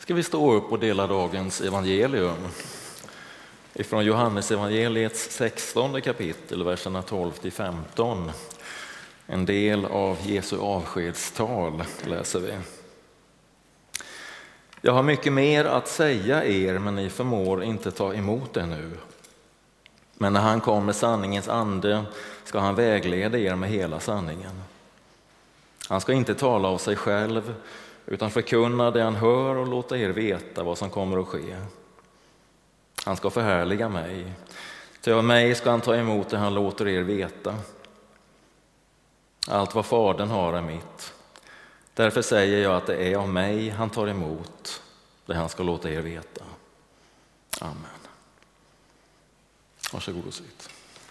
Ska vi stå upp och dela dagens evangelium ifrån Johannes evangeliets 16 kapitel, verserna 12-15. En del av Jesu avskedstal läser vi. Jag har mycket mer att säga er, men ni förmår inte ta emot det nu. Men när han kommer, sanningens ande, ska han vägleda er med hela sanningen. Han ska inte tala av sig själv, utan förkunna det han hör och låta er veta vad som kommer att ske. Han ska förhärliga mig, till av mig ska han ta emot det han låter er veta. Allt vad Fadern har är mitt. Därför säger jag att det är av mig han tar emot det han ska låta er veta. Amen. Varsågod och sitt.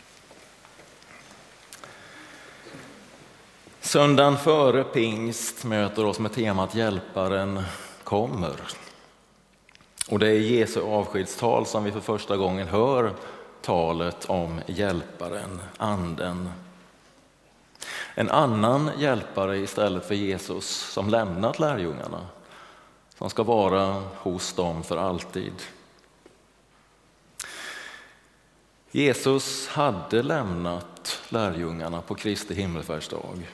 Söndagen före pingst möter oss med temat Hjälparen kommer. Och det är Jesu avskedstal som vi för första gången hör talet om Hjälparen, Anden. En annan hjälpare istället för Jesus som lämnat lärjungarna, som ska vara hos dem för alltid. Jesus hade lämnat lärjungarna på Kristi himmelfärdsdag.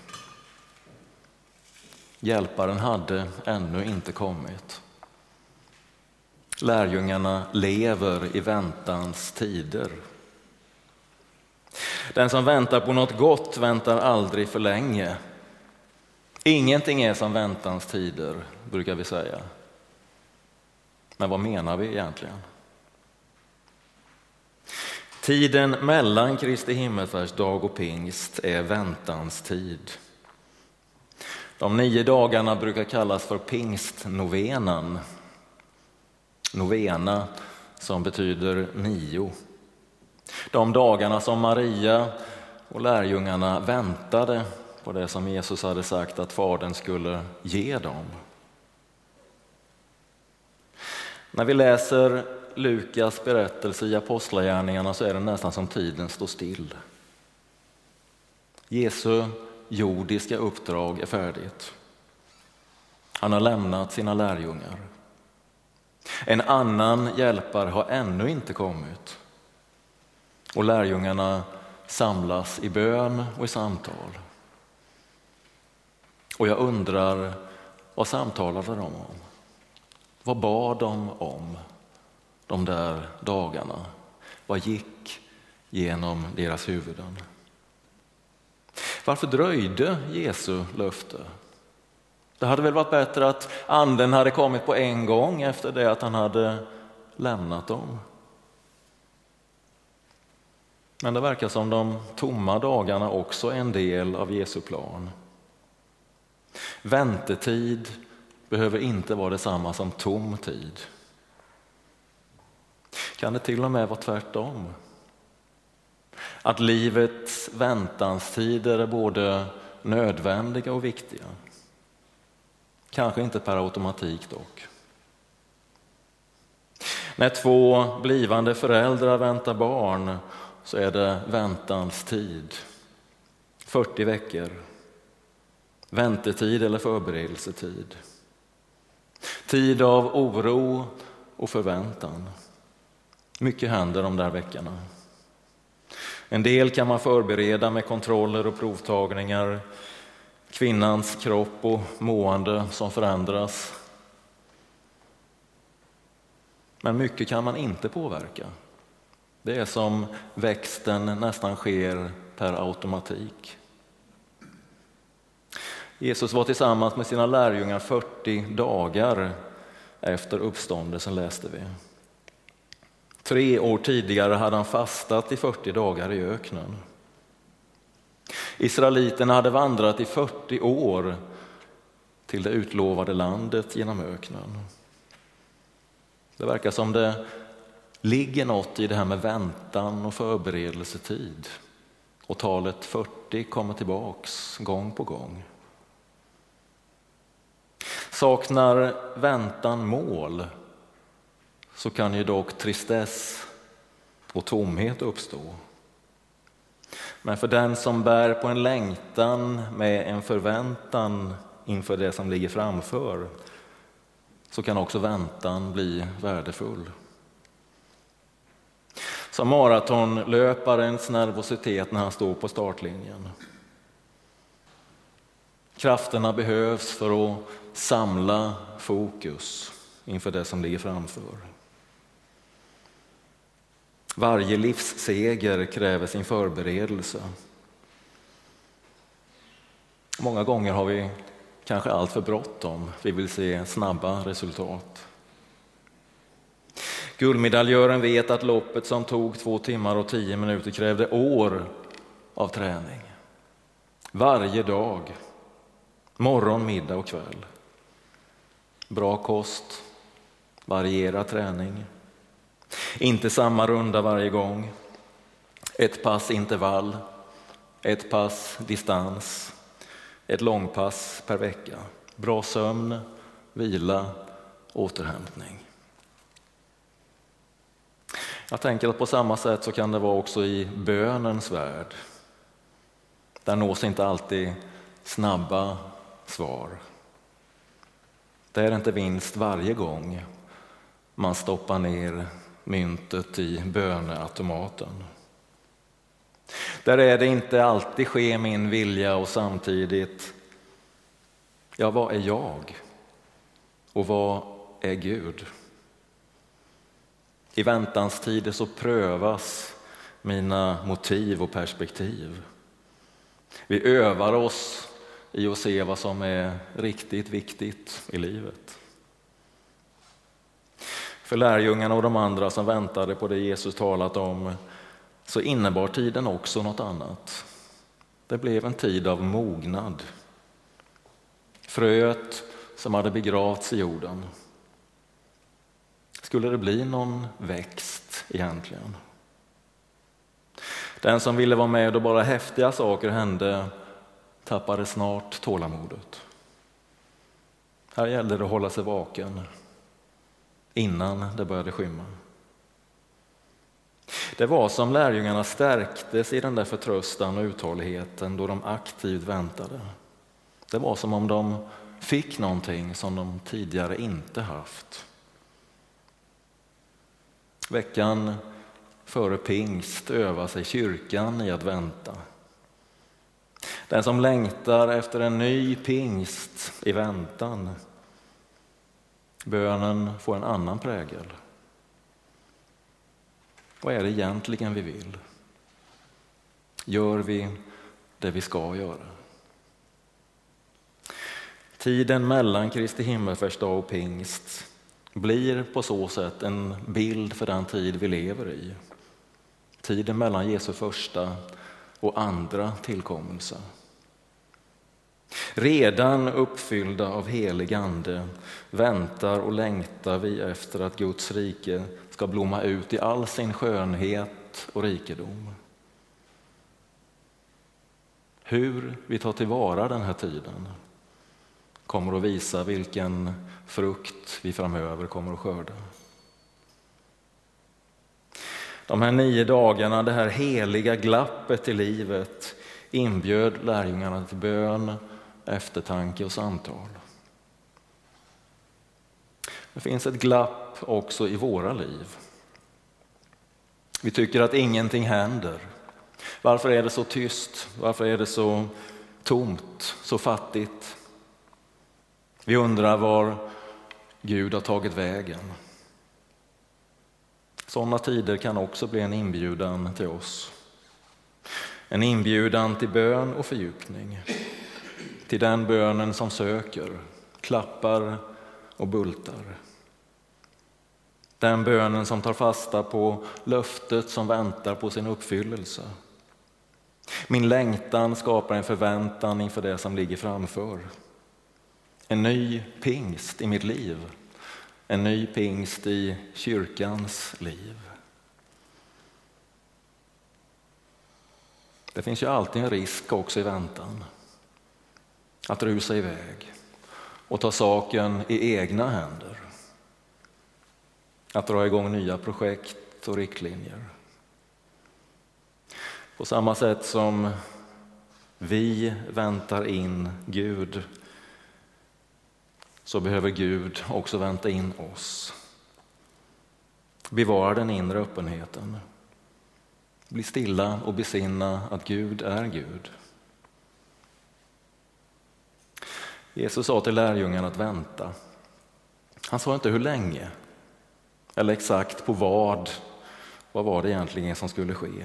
Hjälparen hade ännu inte kommit. Lärjungarna lever i väntans tider. Den som väntar på något gott väntar aldrig för länge. Ingenting är som väntans tider, brukar vi säga. Men vad menar vi egentligen? Tiden mellan Kristi himmelfärdsdag och pingst är väntans tid. De 9 dagarna brukar kallas för pingstnovenan. Novena som betyder 9. De dagarna som Maria och lärjungarna väntade på det som Jesus hade sagt att Fadern skulle ge dem. När vi läser Lukas berättelse i Apostlagärningarna så är det nästan som tiden står still. Jesu jordiska uppdrag är färdigt. Han har lämnat sina lärjungar. En annan hjälpare har ännu inte kommit. Och lärjungarna samlas i bön och i samtal. Och jag undrar, vad samtalade de om? Vad bad de om de där dagarna? Vad gick genom deras huvuden? Varför dröjde Jesu löfte? Det hade väl varit bättre att anden hade kommit på en gång efter det att han hade lämnat dem. Men det verkar som de tomma dagarna också är en del av Jesu plan. Väntetid behöver inte vara detsamma som tom tid. Kan det till och med vara tvärtom? Att livets väntanstider är både nödvändiga och viktiga. Kanske inte per automatik dock. När 2 blivande föräldrar väntar barn så är det väntans tid. 40 veckor. Väntetid eller förberedelsetid. Tid av oro och förväntan. Mycket händer de där veckorna. En del kan man förbereda med kontroller och provtagningar. Kvinnans kropp och mående som förändras. Men mycket kan man inte påverka. Det är som växten nästan sker per automatik. Jesus var tillsammans med sina lärjungar 40 dagar efter uppståndelsen, läste vi. 3 år tidigare hade han fastat i 40 dagar i öknen. Israeliterna hade vandrat i 40 år till det utlovade landet genom öknen. Det verkar som det ligger något i det här med väntan och förberedelsetid. Och talet 40 kommer tillbaks gång på gång. Saknar väntan mål så kan ju dock tristess och tomhet uppstå. Men för den som bär på en längtan med en förväntan inför det som ligger framför, så kan också väntan bli värdefull. Som maratonlöparens nervositet när han står på startlinjen. Krafterna behövs för att samla fokus inför det som ligger framför. Varje livsseger kräver sin förberedelse. Många gånger har vi kanske allt för bråttom. Vi vill se snabba resultat. Guldmedaljören vet att loppet som tog 2 timmar och 10 minuter krävde år av träning. Varje dag, morgon, middag och kväll. Bra kost, varierad träning. Inte samma runda varje gång. 1 pass intervall, 1 pass distans, 1 långpass per vecka. Bra sömn, vila, återhämtning. Jag tänker att på samma sätt så kan det vara också i bönens värld. Där nås inte alltid snabba svar. Det är inte vinst varje gång man stoppar ner myntet i böneautomaten. Där är det inte alltid sker min vilja och samtidigt, ja, vad är jag? Och vad är Gud? I väntans tider så prövas mina motiv och perspektiv. Vi övar oss i att se vad som är riktigt viktigt i livet. För lärjungarna och de andra som väntade på det Jesus talat om så innebar tiden också något annat. Det blev en tid av mognad. Fröet som hade begravts i jorden. Skulle det bli någon växt egentligen? Den som ville vara med då bara häftiga saker hände tappade snart tålamodet. Här gällde det att hålla sig vaken innan det började skymma. Det var som lärjungarna stärktes i den där förtröstan och uthålligheten då de aktivt väntade. Det var som om de fick någonting som de tidigare inte haft. Veckan före pingst övar sig kyrkan i att vänta. Den som längtar efter en ny pingst i väntan, bönen får en annan prägel. Vad är det egentligen vi vill? Gör vi det vi ska göra? Tiden mellan Kristi himmelsfärdsdag och pingst blir på så sätt en bild för den tid vi lever i. Tiden mellan Jesu första och andra tillkommelse. Redan uppfyllda av helig ande väntar och längtar vi efter att Guds rike ska blomma ut i all sin skönhet och rikedom. Hur vi tar tillvara den här tiden kommer att visa vilken frukt vi framöver kommer att skörda. De här 9 dagarna, det här heliga glappet i livet, inbjöd lärjungarna till bön, eftertanke och samtal. Det finns ett glapp också i våra liv. Vi tycker att ingenting händer. Varför är det så tyst? Varför är det så tomt, så fattigt? Vi undrar var Gud har tagit vägen. Sådana tider kan också bli en inbjudan till oss. En inbjudan till bön och fördjupning. Till den bönen som söker, klappar och bultar. Den bönen som tar fasta på löftet som väntar på sin uppfyllelse. Min längtan skapar en förväntan inför det som ligger framför. En ny pingst i mitt liv. En ny pingst i kyrkans liv. Det finns ju alltid en risk också i väntan. Att rusa iväg och ta saken i egna händer. Att dra igång nya projekt och riktlinjer. På samma sätt som vi väntar in Gud så behöver Gud också vänta in oss. Bevara den inre öppenheten. Bli stilla och besinna att Gud är Gud. Jesus sa till lärjungarna att vänta. Han sa inte hur länge eller exakt på vad var det egentligen som skulle ske.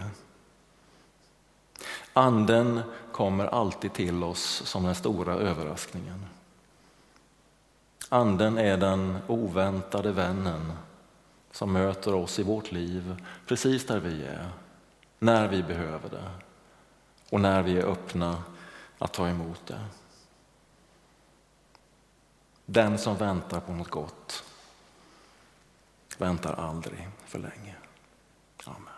Anden kommer alltid till oss som den stora överraskningen. Anden är den oväntade vännen som möter oss i vårt liv precis där vi är, när vi behöver det och när vi är öppna att ta emot det. Den som väntar på något gott väntar aldrig för länge. Amen.